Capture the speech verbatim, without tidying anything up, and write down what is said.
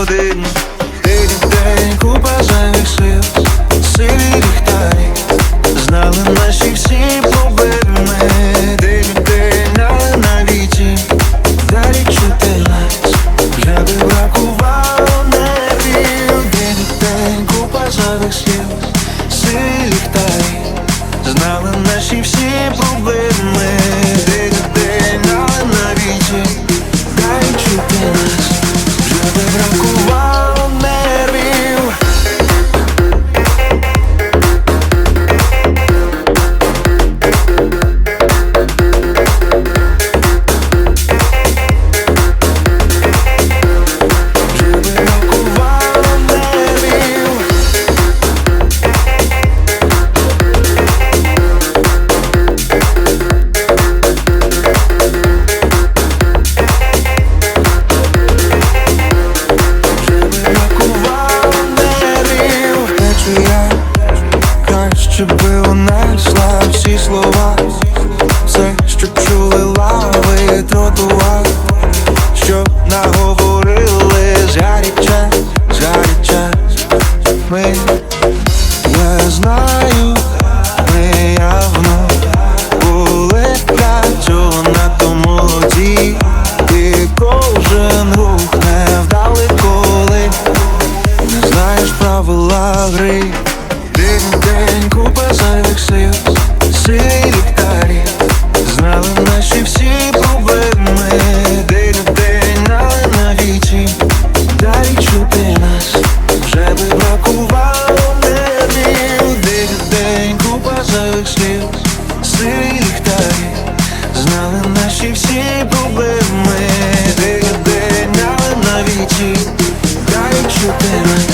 один. День в день купа зайвих сил, сиві ліхтарі знали наші всі проблеми. День в день, але навіті далі чути нас, вже би бракувало нервів. День в день купа зайвих сил, сиві ліхтарі знали наші всі проблеми. День в день, але навіті далі чути нас, вже би бракувало нервів. Щоб унесла всі слова, все, що чули лави, тротуар, що наговорили, згарить час, згарить час. Ми, я знаю, ми явно були для цього надто молоді, і кожен рух невдалий, коли не знаєш правила гри. День в день купа зайвих сил, сиві ліхтарі знали наші всі проблеми. День в день, але навіті далі чути нас, вже би бракувало нервів. День в день купа зайвих сил, сиві ліхтарі знали наші всі проблеми. День в день, але навіті далі чути нас.